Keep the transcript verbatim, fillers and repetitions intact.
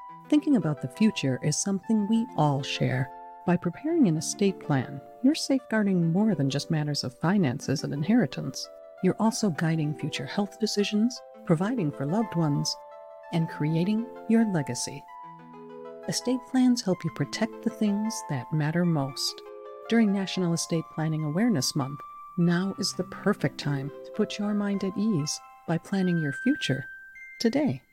Thinking about the future is something we all share. By preparing an estate plan, you're safeguarding more than just matters of finances and inheritance. You're also guiding future health decisions, providing for loved ones, and creating your legacy. Estate plans help you protect the things that matter most. During National Estate Planning Awareness Month, now is the perfect time to put your mind at ease by planning your future today.